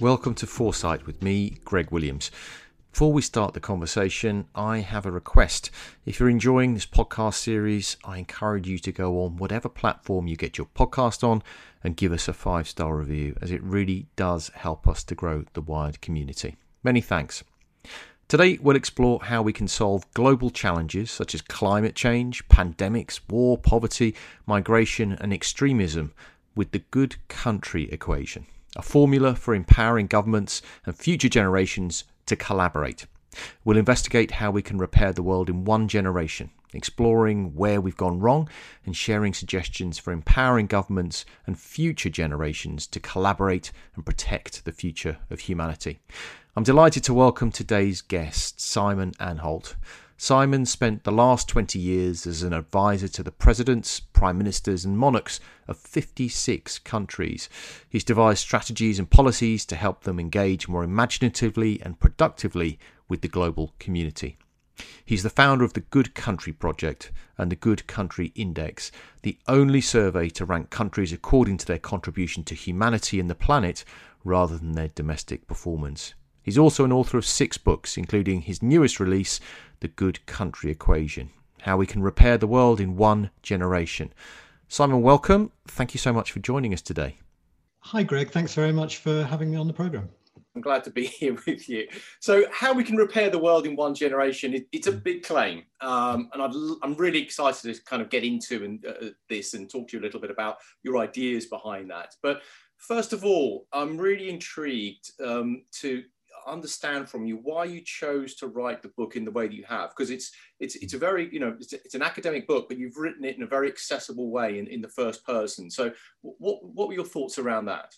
Welcome to Foresight with me, Greg Williams. Before we start the conversation, I have a request. If you're enjoying this podcast series, I encourage you to go on whatever platform you get your podcast on and give us a 5-star review, as it really does help us to grow the Wired community. Many thanks. Today, we'll explore how we can solve global challenges such as climate change, pandemics, war, poverty, migration and extremism with the good country equation, a formula for empowering governments and future generations to collaborate. We'll investigate how we can repair the world in one generation, exploring where we've gone wrong and sharing suggestions for empowering governments and future generations to collaborate and protect the future of humanity. I'm delighted to welcome today's guest, Simon Anholt. Simon spent the last 20 years as an advisor to the presidents, prime ministers and monarchs of 56 countries. He's devised strategies and policies to help them engage more imaginatively and productively with the global community. He's the founder of the Good Country Project and the Good Country Index, the only survey to rank countries according to their contribution to humanity and the planet rather than their domestic performance. He's also an author of 6 books, including his newest release, The Good Country Equation, How We Can Repair the World in One Generation. Simon, welcome. Thank you so much for joining us today. Hi, Greg. Thanks very much for having me on the programme. I'm glad to be here with you. So how we can repair the world in one generation, it's a big claim. And I'm really excited to kind of get into this and talk to you a little bit about your ideas behind that. But first of all, I'm really intrigued to understand from you why you chose to write the book in the way that you have, because it's a very, it's an academic book, but you've written it in a very accessible way in the first person. So what were your thoughts around that?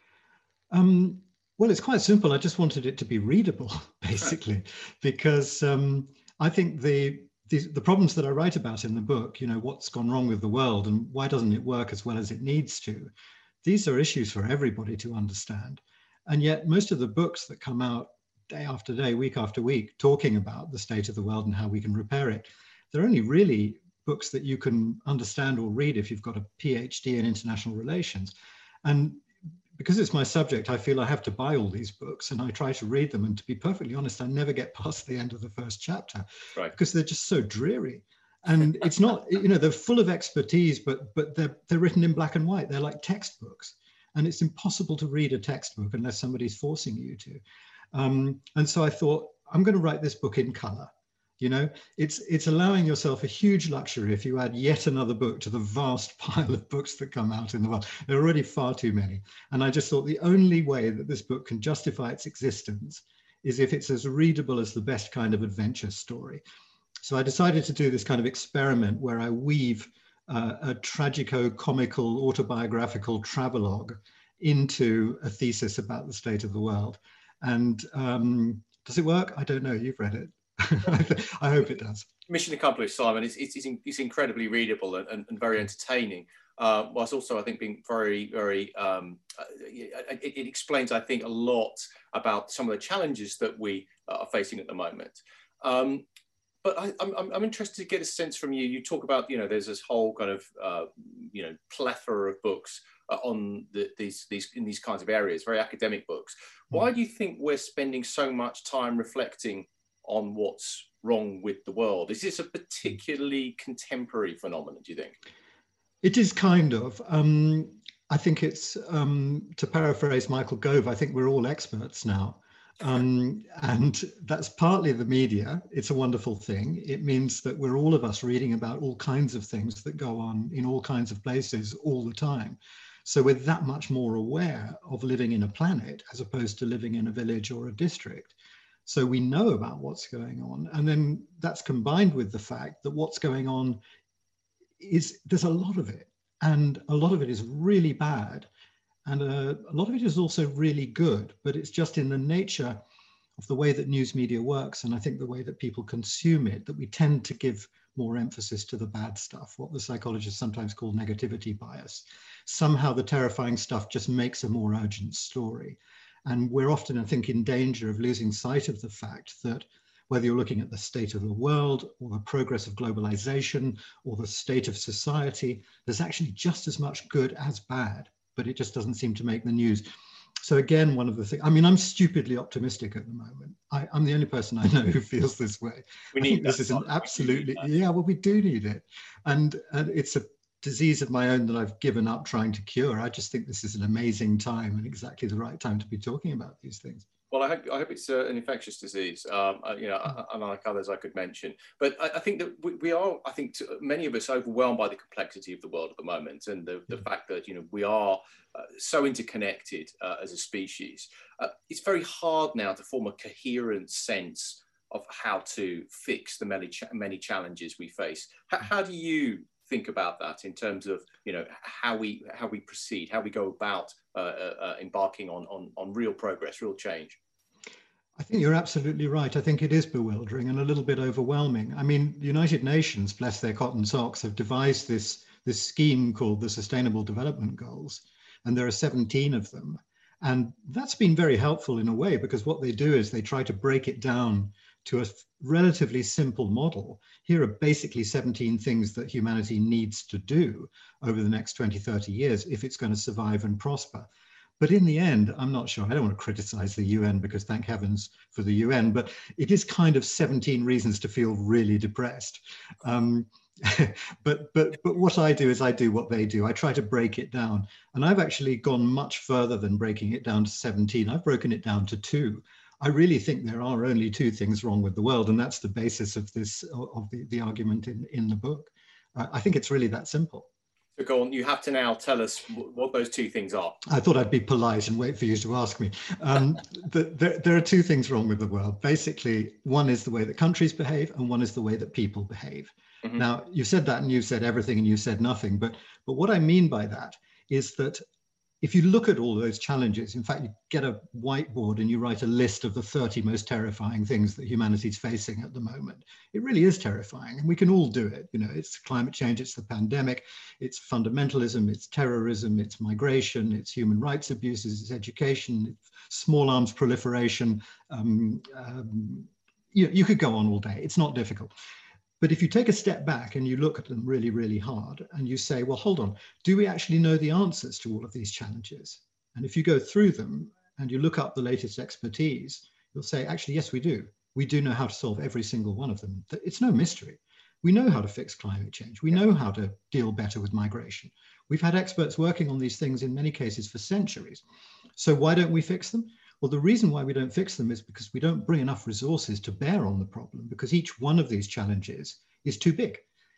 Well, it's quite simple. I just wanted it to be readable, basically, because I think the problems that I write about in the book, what's gone wrong with the world and why doesn't it work as well as it needs to, these are issues for everybody to understand. And yet most of the books that come out day after day, week after week, talking about the state of the world and how we can repair it, they're only really books that you can understand or read if you've got a PhD in international relations. And because it's my subject, I feel I have to buy all these books and I try to read them. And to be perfectly honest, I never get past the end of the first chapter, right, because they're just so dreary. And it's not, they're full of expertise, but they're written in black and white. They're like textbooks. And it's impossible to read a textbook unless somebody's forcing you to. And so I thought, I'm going to write this book in color. It's allowing yourself a huge luxury if you add yet another book to the vast pile of books that come out in the world. There are already far too many. And I just thought the only way that this book can justify its existence is if it's as readable as the best kind of adventure story. So I decided to do this kind of experiment where I weave a tragico-comical autobiographical travelogue into a thesis about the state of the world. And does it work? I don't know. You've read it. I hope it does. Mission accomplished, Simon. It's incredibly readable and very entertaining. Whilst also, I think, being very, very, it explains, I think, a lot about some of the challenges that we are facing at the moment. But I'm interested to get a sense from you. You talk about, there's this whole kind of, plethora of books on these kinds of areas, very academic books. Why do you think we're spending so much time reflecting on what's wrong with the world? Is this a particularly contemporary phenomenon, do you think? It is kind of. I think it's, to paraphrase Michael Gove, I think we're all experts now. And that's partly the media. It's a wonderful thing. It means that we're all of us reading about all kinds of things that go on in all kinds of places all the time. So we're that much more aware of living in a planet as opposed to living in a village or a district. So we know about what's going on. And then that's combined with the fact that what's going on there's a lot of it. And a lot of it is really bad. And a lot of it is also really good, but it's just in the nature of the way that news media works, and I think the way that people consume it, that we tend to give more emphasis to the bad stuff, what the psychologists sometimes call negativity bias. Somehow the terrifying stuff just makes a more urgent story. And we're often, I think, in danger of losing sight of the fact that whether you're looking at the state of the world or the progress of globalization or the state of society, there's actually just as much good as bad, but it just doesn't seem to make the news. So again, one of the things, I mean, I'm stupidly optimistic at the moment. I'm the only person I know who feels this way. We I need think that. this is an absolutely, yeah, well, we do need it. And it's a disease of my own that I've given up trying to cure. I just think this is an amazing time and exactly the right time to be talking about these things. Well, I hope it's an infectious disease, unlike others I could mention. But I think that we are, I think, many of us overwhelmed by the complexity of the world at the moment, and the fact that, we are so interconnected as a species. It's very hard now to form a coherent sense of how to fix the many challenges we face. How do you think about that in terms of how we proceed, how we go about embarking on real progress, real change? I think you're absolutely right. I think it is bewildering and a little bit overwhelming. I mean, the United Nations, bless their cotton socks, have devised this scheme called the Sustainable Development Goals, and there are 17 of them. And that's been very helpful in a way, because what they do is they try to break it down to a relatively simple model. Here are basically 17 things that humanity needs to do over the next 20, 30 years if it's going to survive and prosper. But in the end, I'm not sure. I don't want to criticize the UN, because thank heavens for the UN, but it is kind of 17 reasons to feel really depressed. But what I do is I do what they do. I try to break it down. And I've actually gone much further than breaking it down to 17. I've broken it down to 2. I really think there are only 2 things wrong with the world. And that's the basis of the argument in the book. I think it's really that simple. So go on, you have to now tell us what those 2 things are. I thought I'd be polite and wait for you to ask me. There are 2 things wrong with the world. Basically, one is the way that countries behave, and one is the way that people behave. Mm-hmm. Now, you said that, and you said everything, and you said nothing. But what I mean by that is that if you look at all those challenges, in fact, you get a whiteboard and you write a list of the 30 most terrifying things that humanity's facing at the moment. It really is terrifying, and we can all do it. It's climate change, it's the pandemic, it's fundamentalism, it's terrorism, it's migration, it's human rights abuses, it's education, it's small arms proliferation. You could go on all day. It's not difficult. But if you take a step back and you look at them really, really hard, and you say, well, hold on, do we actually know the answers to all of these challenges? And if you go through them and you look up the latest expertise, you'll say, actually, yes, we do. We do know how to solve every single one of them. It's no mystery. We know how to fix climate change. We know how to deal better with migration. We've had experts working on these things in many cases for centuries. So why don't we fix them? Well, the reason why we don't fix them is because we don't bring enough resources to bear on the problem, because each one of these challenges is too big.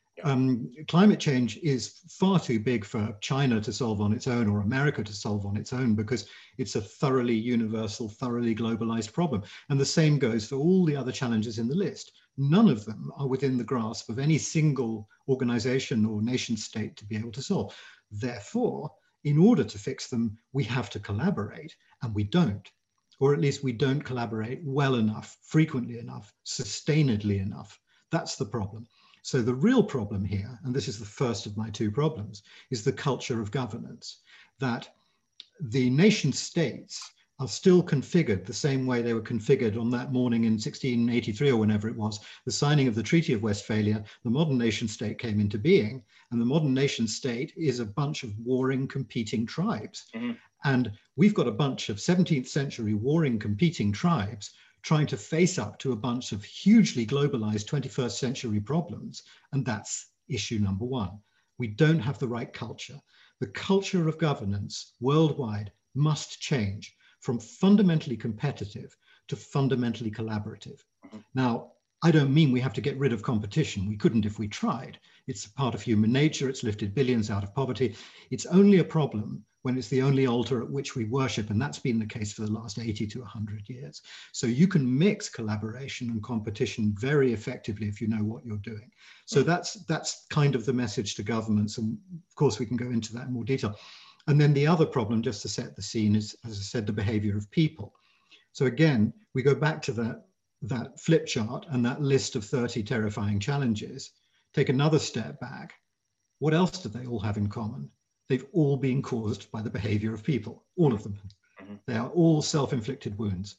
Climate change is far too big for China to solve on its own, or America to solve on its own, because it's a thoroughly universal, thoroughly globalized problem. And the same goes for all the other challenges in the list. None of them are within the grasp of any single organization or nation state to be able to solve. Therefore, in order to fix them, we have to collaborate, and we don't. Or at least we don't collaborate well enough, frequently enough, sustainedly enough. That's the problem. So the real problem here, and this is the first of my 2 problems, is the culture of governance, that the nation states are still configured the same way they were configured on that morning in 1683 or whenever it was, the signing of the Treaty of Westphalia. The modern nation state came into being, and the modern nation state is a bunch of warring, competing tribes. Mm-hmm. And we've got a bunch of 17th century warring, competing tribes trying to face up to a bunch of hugely globalized 21st century problems. And that's issue number 1. We don't have the right culture. The culture of governance worldwide must change from fundamentally competitive to fundamentally collaborative. Mm-hmm. Now, I don't mean we have to get rid of competition. We couldn't if we tried. It's a part of human nature. It's lifted billions out of poverty. It's only a problem when it's the only altar at which we worship, and that's been the case for the last 80 to 100 years. So you can mix collaboration and competition very effectively if you know what you're doing. So that's kind of the message to governments, and of course we can go into that in more detail. And then the other problem, just to set the scene, is, as I said, the behavior of people. So again, we go back to that flip chart and that list of 30 terrifying challenges. Take another step back. What else do they all have in common? They've all been caused by the behavior of people, all of them. Mm-hmm. They are all self-inflicted wounds.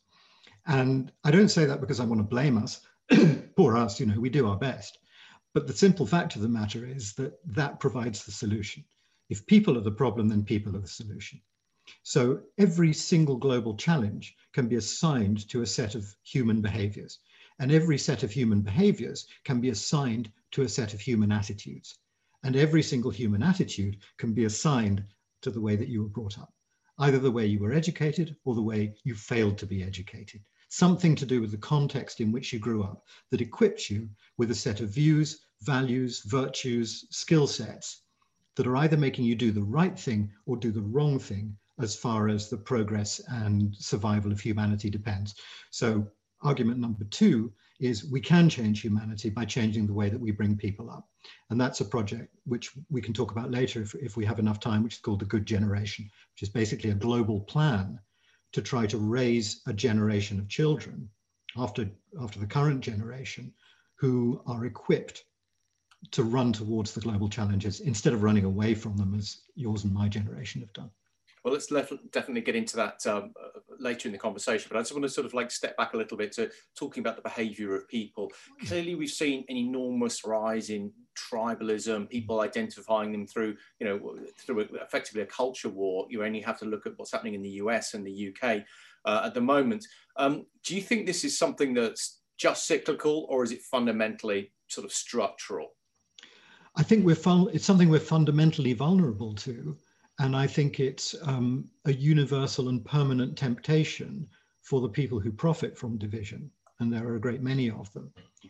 And I don't say that because I want to blame us. Poor us, we do our best. But the simple fact of the matter is that provides the solution. If people are the problem, then people are the solution. So every single global challenge can be assigned to a set of human behaviors. And every set of human behaviors can be assigned to a set of human attitudes. And every single human attitude can be assigned to the way that you were brought up, either the way you were educated or the way you failed to be educated. Something to do with the context in which you grew up that equips you with a set of views, values, virtues, skill sets that are either making you do the right thing or do the wrong thing as far as the progress and survival of humanity depends. So argument number 2 is we can change humanity by changing the way that we bring people up. And that's a project which we can talk about later if we have enough time, which is called the Good Generation, which is basically a global plan to try to raise a generation of children after the current generation who are equipped to run towards the global challenges instead of running away from them as yours and my generation have done. Well, let's definitely get into that later in the conversation, but I just want to sort of like step back a little bit to talking about the behavior of people. Clearly, we've seen an enormous rise in tribalism, people identifying them through effectively a culture war. You only have to look at what's happening in the US and the UK at the moment. Do you think this is something that's just cyclical, or is it fundamentally sort of structural? I think it's something we're fundamentally vulnerable to. And I think it's a universal and permanent temptation for the people who profit from division. And there are a great many of them.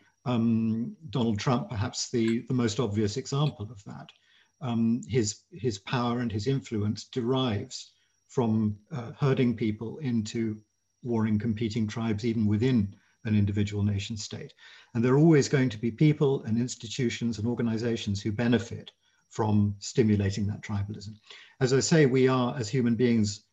Donald Trump, perhaps the most obvious example of that. His power and his influence derives from herding people into warring competing tribes, even within an individual nation state. And there are always going to be people and institutions and organizations who benefit from stimulating that tribalism. As I say, we are, as human beings,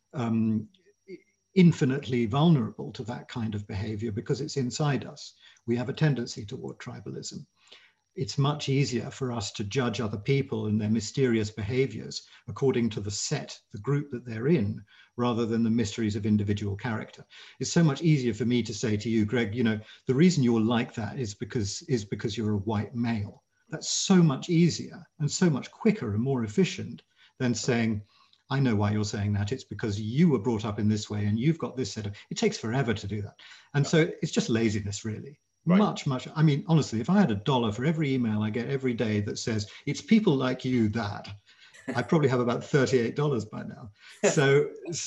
infinitely vulnerable to that kind of behavior because it's inside us. We have a tendency toward tribalism. It's much easier for us to judge other people and their mysterious behaviors according to the group that they're in, rather than the mysteries of individual character. It's so much easier for me to say to you, Greg, the reason you're like that is because you're a white male. That's so much easier and so much quicker and more efficient than saying, I know why you're saying that. It's because you were brought up in this way and you've got this set of, it takes forever to do that. And so it's just laziness, really. Right. Much. I mean, honestly, if I had $1 for every email I get every day that says, it's people like you that, I'd probably have about $38 by now. So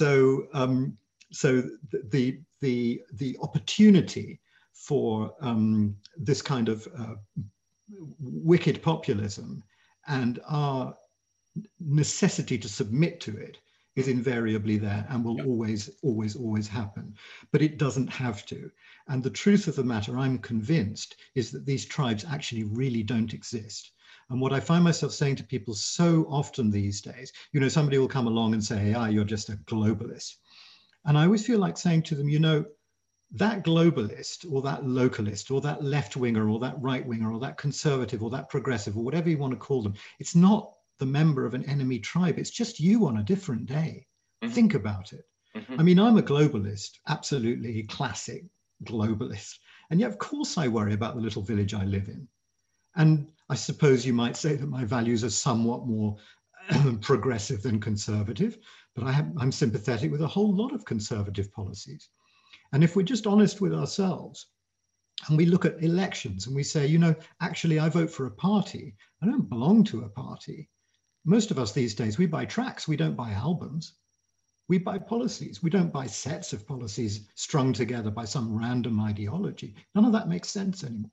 the opportunity for this kind of wicked populism and our necessity to submit to it is invariably there and will always happen. But it doesn't have to. And the truth of the matter, I'm convinced, is that these tribes actually really don't exist. And what I find myself saying to people so often these days, somebody will come along and say, you're just a globalist. And I always feel like saying to them, that globalist or that localist or that left-winger or that right-winger or that conservative or that progressive or whatever you want to call them, it's not the member of an enemy tribe. It's just you on a different day. Mm-hmm. Think about it. Mm-hmm. I mean, I'm a globalist, absolutely classic globalist. And yet, of course, I worry about the little village I live in. And I suppose you might say that my values are somewhat more progressive than conservative, but I'm sympathetic with a whole lot of conservative policies. And if we're just honest with ourselves and we look at elections and we say, actually, I vote for a party. I don't belong to a party. Most of us these days, we buy tracks. We don't buy albums. We buy policies. We don't buy sets of policies strung together by some random ideology. None of that makes sense anymore.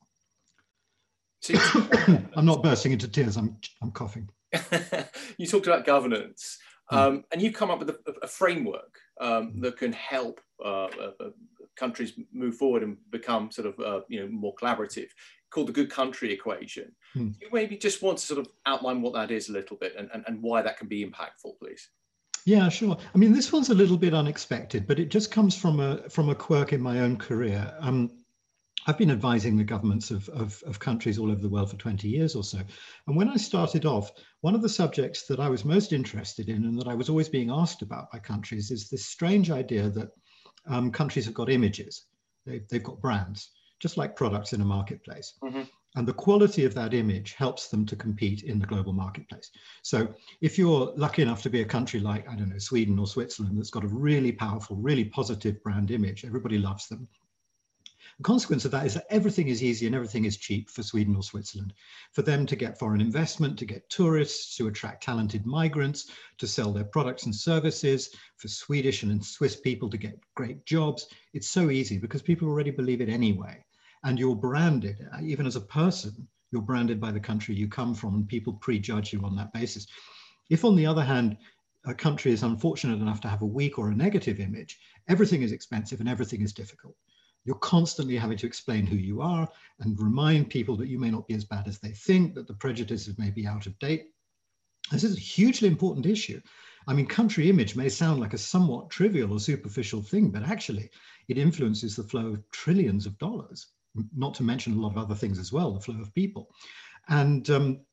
I'm not bursting into tears. I'm coughing. You talked about governance. And you've come up with a framework that can help countries move forward and become sort of more collaborative, called the Good Country Equation. You maybe just want to sort of outline what that is a little bit and why that can be impactful, please. Yeah, sure. I mean, this one's a little bit unexpected, but it just comes from a quirk in my own career. I've been advising the governments of countries all over the world for 20 years or so. And when I started off, one of the subjects that I was most interested in and that I was always being asked about by countries is this strange idea that countries have got images. They've got brands, just like products in a marketplace. Mm-hmm. And the quality of that image helps them to compete in the global marketplace. So if you're lucky enough to be a country like, I don't know, Sweden or Switzerland that's got a really powerful, really positive brand image, everybody loves them. The consequence of that is that everything is easy and everything is cheap for Sweden or Switzerland. For them to get foreign investment, to get tourists, to attract talented migrants, to sell their products and services, for Swedish and Swiss people to get great jobs. It's so easy because people already believe it anyway. And you're branded, even as a person, you're branded by the country you come from, and people prejudge you on that basis. If, on the other hand, a country is unfortunate enough to have a weak or a negative image, everything is expensive and everything is difficult. You're constantly having to explain who you are and remind people that you may not be as bad as they think, that the prejudices may be out of date. This is a hugely important issue. I mean, country image may sound like a somewhat trivial or superficial thing, but actually it influences the flow of trillions of dollars, not to mention a lot of other things as well, the flow of people. And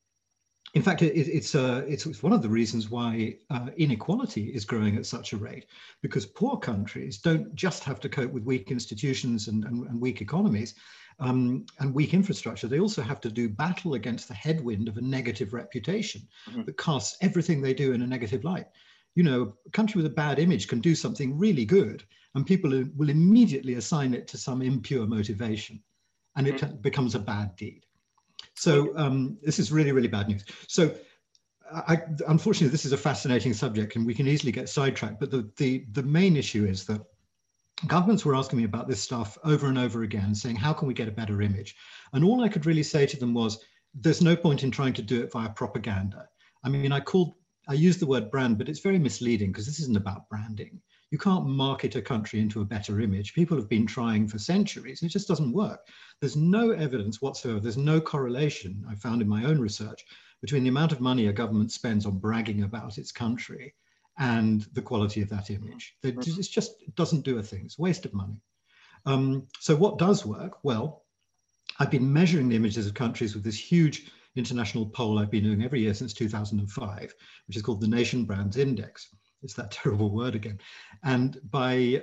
in fact, it's one of the reasons why inequality is growing at such a rate, because poor countries don't just have to cope with weak institutions and weak economies and weak infrastructure. They also have to do battle against the headwind of a negative reputation that casts everything they do in a negative light. You know, a country with a bad image can do something really good, and people will immediately assign it to some impure motivation, and it becomes a bad deed. So this is really, really bad news. So unfortunately, this is a fascinating subject and we can easily get sidetracked. But the main issue is that governments were asking me about this stuff over and over again, saying, how can we get a better image? And all I could really say to them was, there's no point in trying to do it via propaganda. I mean, I used the word brand, but it's very misleading because this isn't about branding. You can't market a country into a better image. People have been trying for centuries. It just doesn't work. There's no evidence whatsoever. There's no correlation, I found in my own research, between the amount of money a government spends on bragging about its country and the quality of that image. It doesn't do a thing. It's a waste of money. So what does work? Well, I've been measuring the images of countries with this huge international poll I've been doing every year since 2005, which is called the Nation Brands Index. It's that terrible word again. And by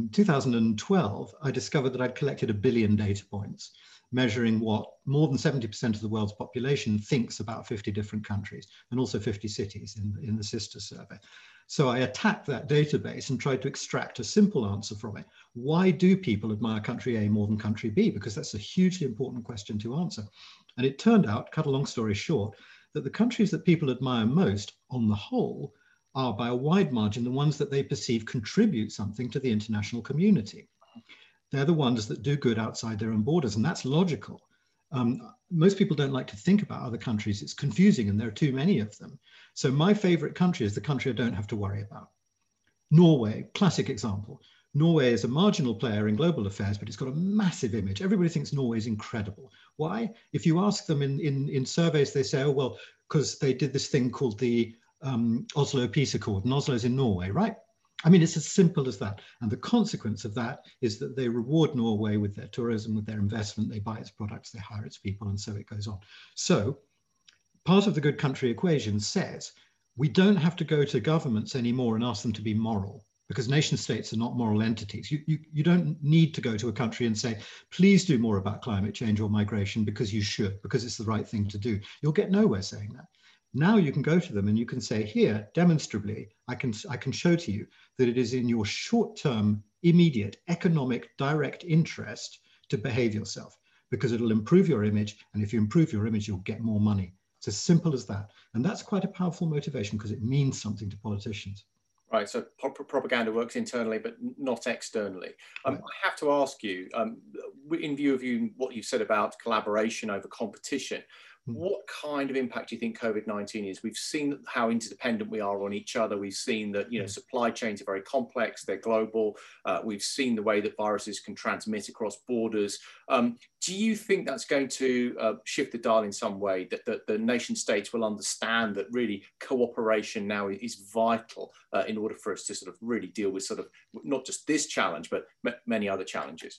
2012, I discovered that I'd collected 1 billion data points, measuring what more than 70% of the world's population thinks about 50 different countries, and also 50 cities in the sister survey. So I attacked that database and tried to extract a simple answer from it. Why do people admire country A more than country B? Because that's a hugely important question to answer. And it turned out, cut a long story short, that the countries that people admire most on the whole are by a wide margin the ones that they perceive contribute something to the international community. They're the ones that do good outside their own borders, and that's logical. Most people don't like to think about other countries. It's confusing, and there are too many of them. So my favorite country is the country I don't have to worry about. Norway, classic example. Norway is a marginal player in global affairs, but it's got a massive image. Everybody thinks Norway is incredible. Why? If you ask them in surveys, they say, oh, well, because they did this thing called the Oslo Peace Accord, and Oslo's in Norway, right? I mean, it's as simple as that. And the consequence of that is that they reward Norway with their tourism, with their investment, they buy its products, they hire its people, and so it goes on. So part of the good country equation says we don't have to go to governments anymore and ask them to be moral, because nation states are not moral entities. You don't need to go to a country and say, please do more about climate change or migration because you should, because it's the right thing to do. You'll get nowhere saying that. Now you can go to them and you can say, here, demonstrably, I can show to you that it is in your short-term, immediate, economic, direct interest to behave yourself, because it'll improve your image. And if you improve your image, you'll get more money. It's as simple as that. And that's quite a powerful motivation because it means something to politicians. Right, so propaganda works internally, but not externally. Right. I have to ask you, in view of what you've said about collaboration over competition, what kind of impact do you think COVID-19 is? We've seen how interdependent we are on each other. We've seen that, supply chains are very complex, they're global. We've seen the way that viruses can transmit across borders. Do you think that's going to shift the dial in some way, that the nation states will understand that really cooperation now is vital in order for us to sort of really deal with sort of not just this challenge, but many other challenges?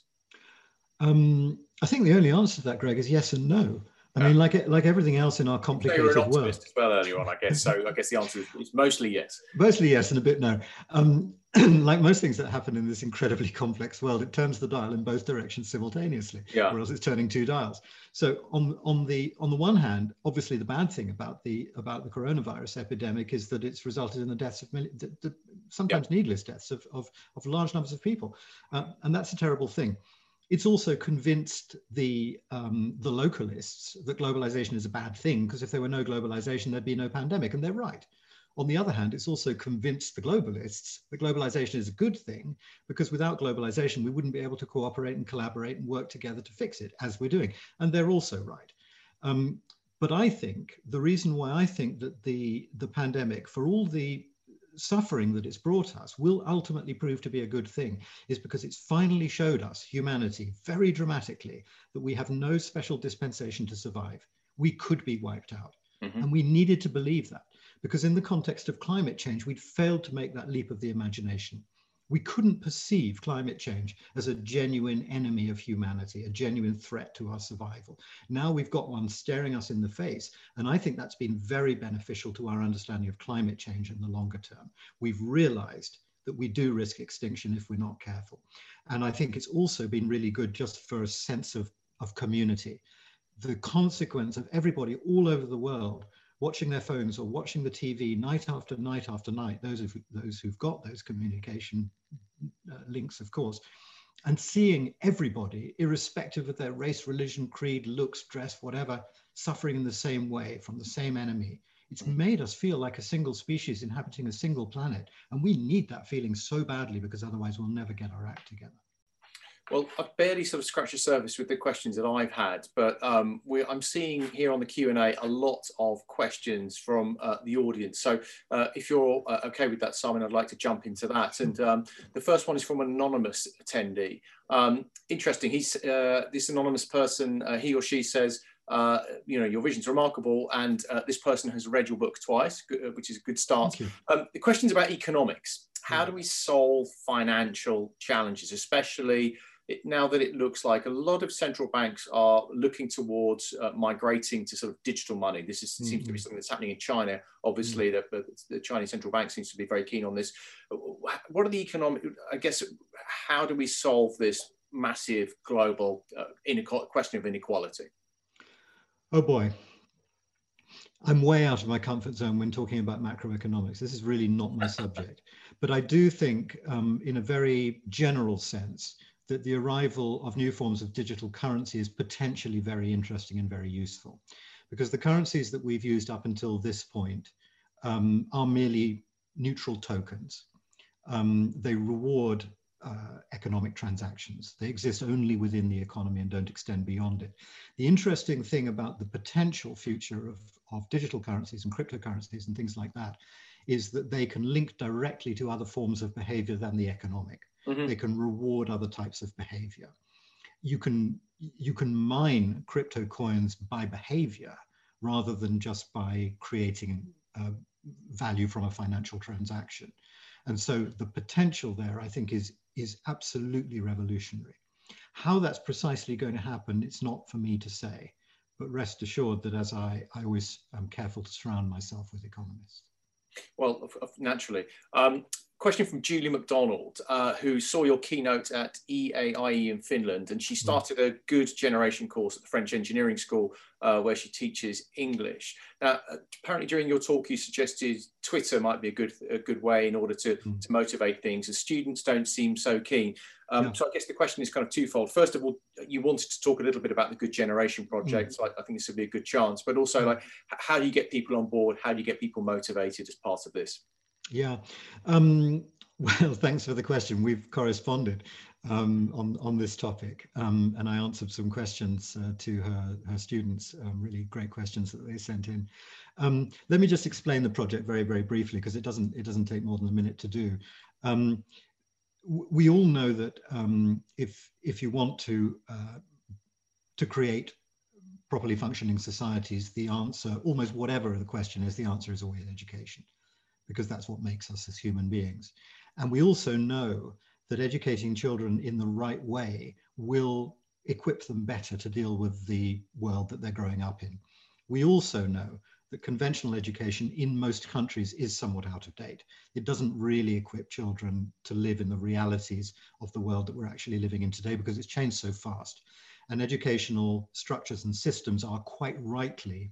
I think the only answer to that, Greg, is yes and no. I mean, like everything else in our complicated world. You were an optimist as well earlier on, I guess. So I guess the answer is mostly yes. Mostly yes and a bit no. like most things that happen in this incredibly complex world, it turns the dial in both directions simultaneously, or else it's turning two dials. So on the one hand, obviously the bad thing about the coronavirus epidemic is that it's resulted in the deaths of sometimes needless deaths of large numbers of people, and that's a terrible thing. It's also convinced the localists that globalization is a bad thing, because if there were no globalization, there'd be no pandemic, and they're right. On the other hand, it's also convinced the globalists that globalization is a good thing, because without globalization, we wouldn't be able to cooperate and collaborate and work together to fix it, as we're doing. And they're also right. But I think the reason why I think that the pandemic, for all the suffering that it's brought us, will ultimately prove to be a good thing, is because it's finally showed us, humanity, very dramatically, that we have no special dispensation to survive. We could be wiped out. And we needed to believe that, because in the context of climate change, we'd failed to make that leap of the imagination. We couldn't perceive climate change as a genuine enemy of humanity, a genuine threat to our survival. Now we've got one staring us in the face, and I think that's been very beneficial to our understanding of climate change in the longer term. We've realized that we do risk extinction if we're not careful. And I think it's also been really good just for a sense of community. The consequence of everybody all over the world watching their phones or watching the TV night after night after night, those who've got those communication links, of course, and seeing everybody, irrespective of their race, religion, creed, looks, dress, whatever, suffering in the same way from the same enemy. It's made us feel like a single species inhabiting a single planet. And we need that feeling so badly, because otherwise we'll never get our act together. Well, I've barely sort of scratched the surface with the questions that I've had, but I'm seeing here on the Q&A a lot of questions from the audience. So if you're okay with that, Simon, I'd like to jump into that. And the first one is from an anonymous attendee. Interesting, this anonymous person, he or she says, your vision's remarkable, and this person has read your book twice, which is a good start. The question's about economics. How do we solve financial challenges, especially now that it looks like a lot of central banks are looking towards migrating to sort of digital money? This seems to be something that's happening in China. Obviously, the Chinese central bank seems to be very keen on this. What are the economic, I guess, how do we solve this massive global question of inequality? Oh boy. I'm way out of my comfort zone when talking about macroeconomics. This is really not my subject. But I do think, in a very general sense, that the arrival of new forms of digital currency is potentially very interesting and very useful, because the currencies that we've used up until this point are merely neutral tokens. They reward economic transactions. They exist only within the economy and don't extend beyond it. The interesting thing about the potential future of digital currencies and cryptocurrencies and things like that is that they can link directly to other forms of behavior than the economic. They can reward other types of behavior. You can mine crypto coins by behavior rather than just by creating value from a financial transaction. And so the potential there, I think, is absolutely revolutionary. How that's precisely going to happen, it's not for me to say, but rest assured that as I always am careful to surround myself with economists. Well, naturally. Question from Julie McDonald, who saw your keynote at EAIE in Finland, and she started a Good Generation course at the French Engineering School, where she teaches English. Now, apparently during your talk, you suggested Twitter might be a good way in order to motivate things, as students don't seem so keen. So I guess the question is kind of twofold. First of all, you wanted to talk a little bit about the Good Generation project, so I think this would be a good chance, but also like, how do you get people on board? How do you get people motivated as part of this? Yeah, well, thanks for the question. We've corresponded on this topic, and I answered some questions to her students, really great questions that they sent in. Let me just explain the project very, very briefly, because it doesn't take more than a minute to do. We all know that if you want to create properly functioning societies, the answer, almost whatever the question is, the answer is always education, because that's what makes us as human beings. And we also know that educating children in the right way will equip them better to deal with the world that they're growing up in. We also know that conventional education in most countries is somewhat out of date. It doesn't really equip children to live in the realities of the world that we're actually living in today, because it's changed so fast. And educational structures and systems are quite rightly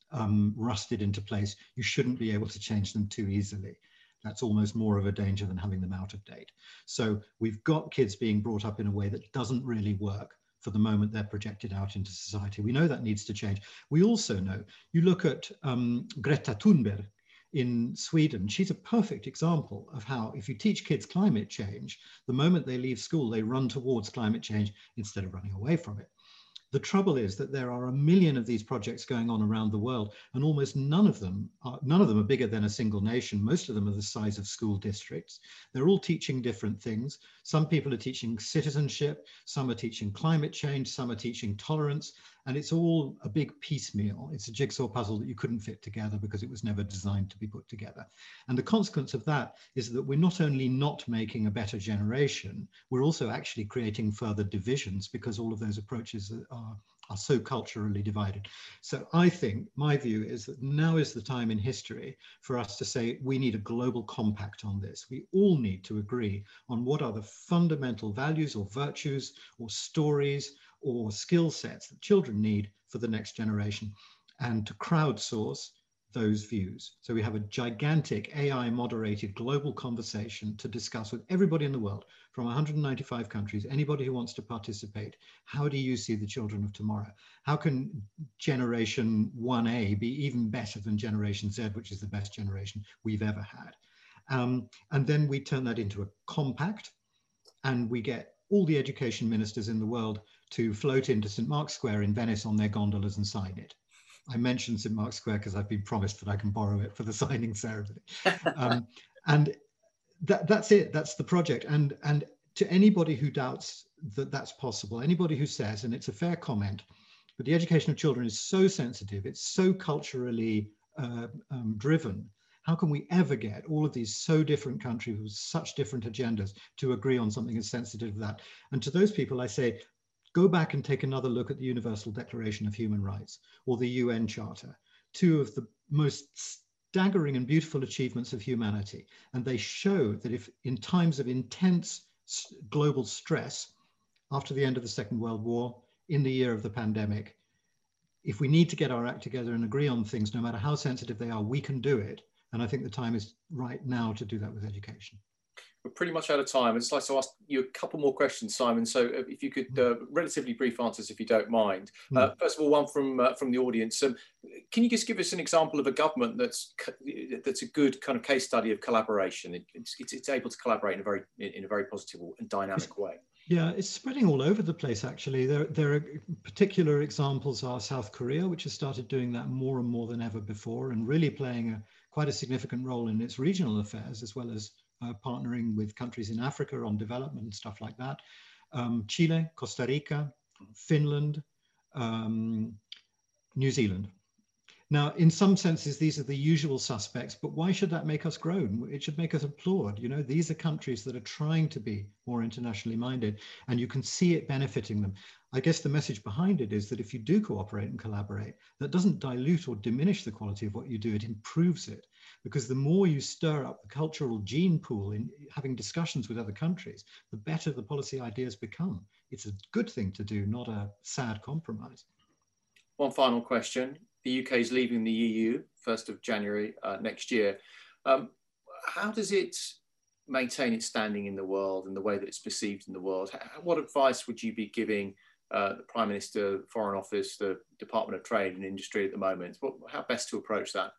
rusted into place. You shouldn't be able to change them too easily. That's almost more of a danger than having them out of date. So we've got kids being brought up in a way that doesn't really work for the moment they're projected out into society. We know that needs to change. We also know, you look at Greta Thunberg in Sweden, she's a perfect example of how if you teach kids climate change, the moment they leave school, they run towards climate change instead of running away from it. The trouble is that there are a million of these projects going on around the world, and almost none of them are bigger than a single nation. Most of them are the size of school districts. They're all teaching different things. Some people are teaching citizenship, some are teaching climate change, some are teaching tolerance, and it's all a big piecemeal. It's a jigsaw puzzle that you couldn't fit together because it was never designed to be put together. And the consequence of that is that we're not only not making a better generation, we're also actually creating further divisions because all of those approaches are so culturally divided. So I think my view is that now is the time in history for us to say we need a global compact on this. We all need to agree on what are the fundamental values or virtues or stories or skill sets that children need for the next generation, and to crowdsource those views. So we have a gigantic AI moderated global conversation to discuss with everybody in the world from 195 countries, anybody who wants to participate. How do you see the children of tomorrow? How can generation 1A be even better than generation Z, which is the best generation we've ever had? And then we turn that into a compact, and we get all the education ministers in the world to float into St. Mark's Square in Venice on their gondolas and sign it. I mentioned St. Mark's Square because I've been promised that I can borrow it for the signing ceremony. And that's it, that's the project. And to anybody who doubts that that's possible, anybody who says, and it's a fair comment, but the education of children is so sensitive, it's so culturally driven. How can we ever get all of these so different countries with such different agendas to agree on something as sensitive as that? And to those people, I say, go back and take another look at the Universal Declaration of Human Rights or the UN Charter, two of the most staggering and beautiful achievements of humanity. And they show that if in times of intense global stress, after the end of the Second World War, in the year of the pandemic, if we need to get our act together and agree on things, no matter how sensitive they are, we can do it. And I think the time is right now to do that with education. We're pretty much out of time. I'd just like to ask you a couple more questions, Simon. So if you could, relatively brief answers, if you don't mind. First of all, one from the audience. Can you just give us an example of a government that's a good kind of case study of collaboration? It's able to collaborate in a very positive and dynamic way. Yeah, it's spreading all over the place, actually. There are particular examples are South Korea, which has started doing that more and more than ever before, and really playing quite a significant role in its regional affairs, as well as partnering with countries in Africa on development and stuff like that. Chile, Costa Rica, Finland, New Zealand. Now, in some senses, these are the usual suspects, but why should that make us groan? It should make us applaud. You know, these are countries that are trying to be more internationally minded, and you can see it benefiting them. I guess the message behind it is that if you do cooperate and collaborate, that doesn't dilute or diminish the quality of what you do, it improves it. Because the more you stir up the cultural gene pool in having discussions with other countries, the better the policy ideas become. It's a good thing to do, not a sad compromise. One final question. The UK is leaving the EU 1st of January next year. How does it maintain its standing in the world and the way that it's perceived in the world? What advice would you be giving the Prime Minister, the Foreign Office, the Department of Trade and Industry at the moment? How best to approach that?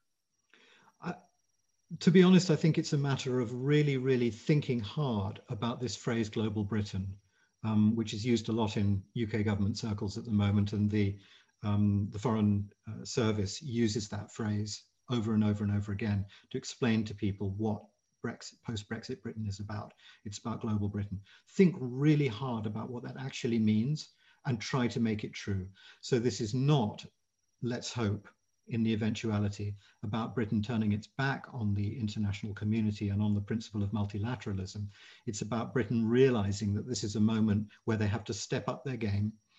To be honest, I think it's a matter of really, really thinking hard about this phrase Global Britain, which is used a lot in UK government circles at the moment, and the Foreign Service uses that phrase over and over and over again to explain to people what post-Brexit Britain is about. It's about Global Britain. Think really hard about what that actually means and try to make it true. So this is not, let's hope, in the eventuality, about Britain turning its back on the international community and on the principle of multilateralism. It's about Britain realizing that this is a moment where they have to step up their game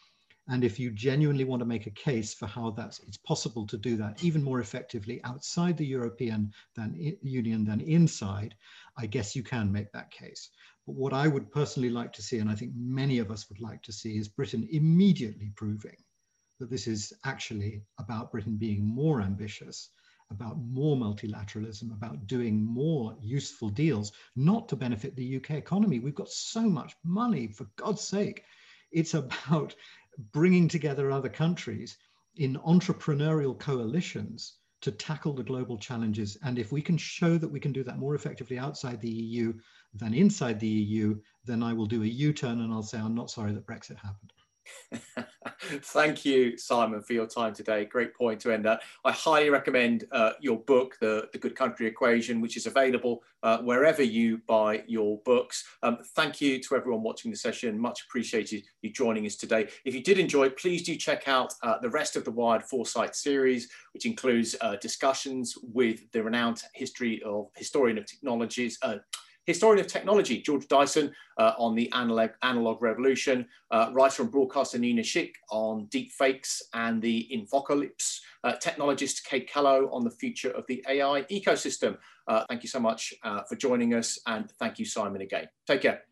And if you genuinely want to make a case for how it's possible to do that even more effectively outside the European Union than inside, I guess you can make that case. But what I would personally like to see, and I think many of us would like to see, is Britain immediately proving that this is actually about Britain being more ambitious, about more multilateralism, about doing more useful deals, not to benefit the UK economy. We've got so much money, for God's sake. It's about bringing together other countries in entrepreneurial coalitions to tackle the global challenges. And if we can show that we can do that more effectively outside the EU than inside the EU, then I will do a U-turn and I'll say, I'm not sorry that Brexit happened. Thank you, Simon, for your time today. Great point to end at. I highly recommend your book, The Good Country Equation, which is available wherever you buy your books. Thank you to everyone watching the session. Much appreciated you joining us today. If you did enjoy it, please do check out the rest of the Wired Foresight series, which includes discussions with the renowned historian of technology, George Dyson, on the analog revolution, writer and broadcaster Nina Schick on deep fakes and the infocalypse, technologist Kate Callow on the future of the AI ecosystem. Thank you so much for joining us, and thank you, Simon, again. Take care.